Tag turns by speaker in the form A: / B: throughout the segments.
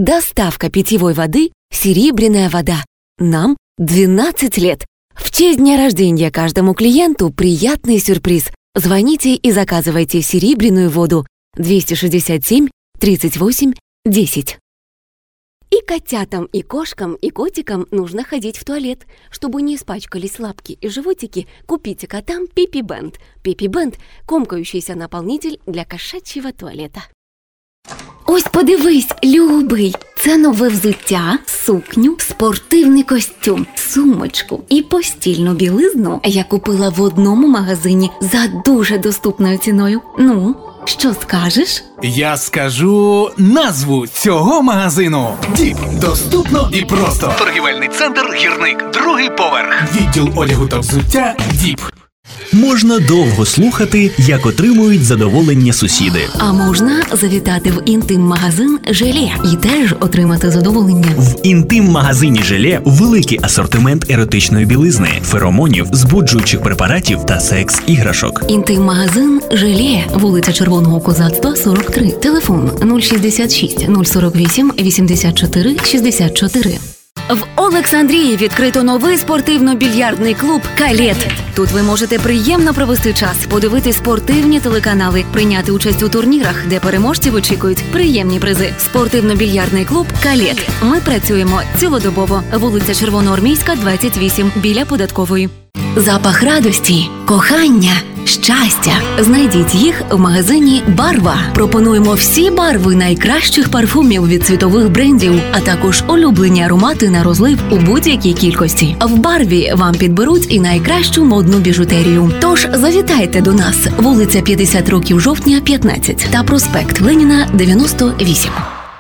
A: Доставка питьевой воды «Серебряная вода». Нам 12 лет. В честь дня рождения каждому клиенту приятный сюрприз. Звоните и заказывайте «Серебряную воду» 267 38 10. И котятам, и кошкам, и котикам нужно ходить в туалет. Чтобы не испачкались лапки и животики, купите котам Пипи-бенд. Пипи-бенд – комкающийся наполнитель для кошачьего туалета. Ось подивись, любий, це нове взуття, сукню, спортивний костюм, сумочку і постільну білизну я купила в одному магазині за дуже доступною ціною. Ну, що скажеш?
B: Я скажу назву цього магазину. Діп. Доступно і просто. Торгівельний центр «Гірник». 2-й поверх. Відділ одягу та взуття «Діп».
C: Можна довго слухати, як отримують задоволення сусіди.
A: А можна завітати в інтим-магазин «Желе» і теж отримати задоволення.
C: В інтим-магазині «Желе» великий асортимент еротичної білизни, феромонів, збуджуючих препаратів та секс-іграшок.
A: Інтим-магазин «Желе», вулиця Червоного Козацтва, 43. Телефон 066 048 84 64. В Олександрії відкрито новий спортивно-більярдний клуб «Калет». Тут ви можете приємно провести час, подивитись спортивні телеканали, прийняти участь у турнірах, де переможців очікують приємні призи. Спортивно-більярдний клуб «Калет». Ми працюємо цілодобово. Вулиця Червоноармійська, 28, біля Податкової. Запах радості, кохання, щастя. Знайдіть їх в магазині «Барва». Пропонуємо всі барви найкращих парфумів від світових брендів, а також улюблені аромати на розлив у будь-якій кількості. В «Барві» вам підберуть і найкращу модну біжутерію. Тож завітайте до нас. Вулиця 50 років жовтня, 15 та проспект Леніна, 98.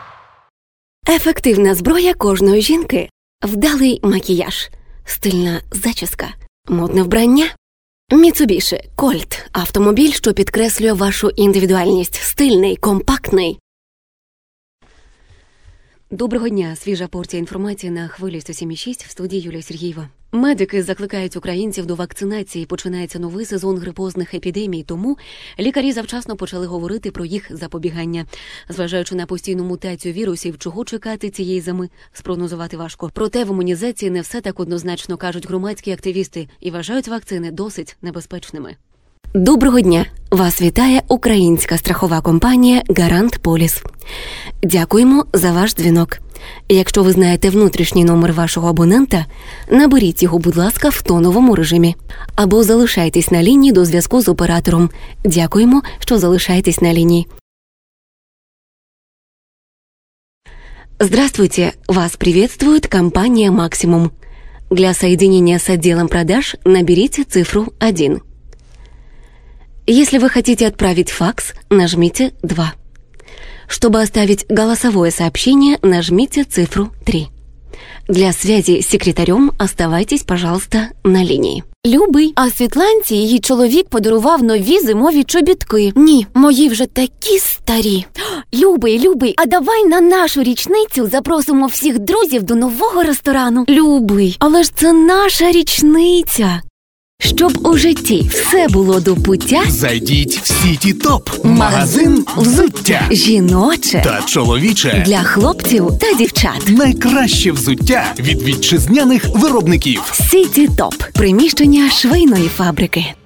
A: Ефективна зброя кожної жінки. Вдалий макіяж. Стильна зачіска. Модне вбрання. Mitsubishi Colt – автомобіль, що підкреслює вашу індивідуальність. Стильний, компактний. Доброго дня. Свіжа порція інформації на хвилі 107,6 в студії Юлія Сергієва. Медики закликають українців до вакцинації. Починається новий сезон грипозних епідемій, тому лікарі завчасно почали говорити про їх запобігання. Зважаючи на постійну мутацію вірусів, чого чекати цієї зими, спрогнозувати важко. Проте в імунізації не все так однозначно, кажуть громадські активісти, і вважають вакцини досить небезпечними. Доброго дня! Вас вітає українська страхова компанія «Гарант Поліс». Дякуємо за ваш дзвінок. Якщо ви знаєте внутрішній номер вашого абонента, наберіть його, будь ласка, в тоновому режимі. Або залишайтесь на лінії до зв'язку з оператором. Дякуємо, що залишаєтесь на лінії. Здравствуйте! Вас приветствует компания «Максимум». Для соединения с отделом продаж наберите цифру 1. Если вы хотите отправить факс, нажмите 2. Чтобы оставить голосовое сообщение, нажмите цифру 3. Для связи с секретарем оставайтесь, пожалуйста, на лінії. Любий, а Світланці її чоловік подарував нові зимові чобітки. Ні, мої вже такі старі. Любий, а давай на нашу річницю запросимо всіх друзів до нового ресторану. Любий, але ж це наша річниця. Щоб у житті все було до пуття,
B: зайдіть в Сіті Топ. Магазин взуття.
A: Жіноче
B: та чоловіче.
A: Для хлопців та дівчат.
B: Найкраще взуття від вітчизняних виробників.
A: Сіті Топ. Приміщення швейної фабрики.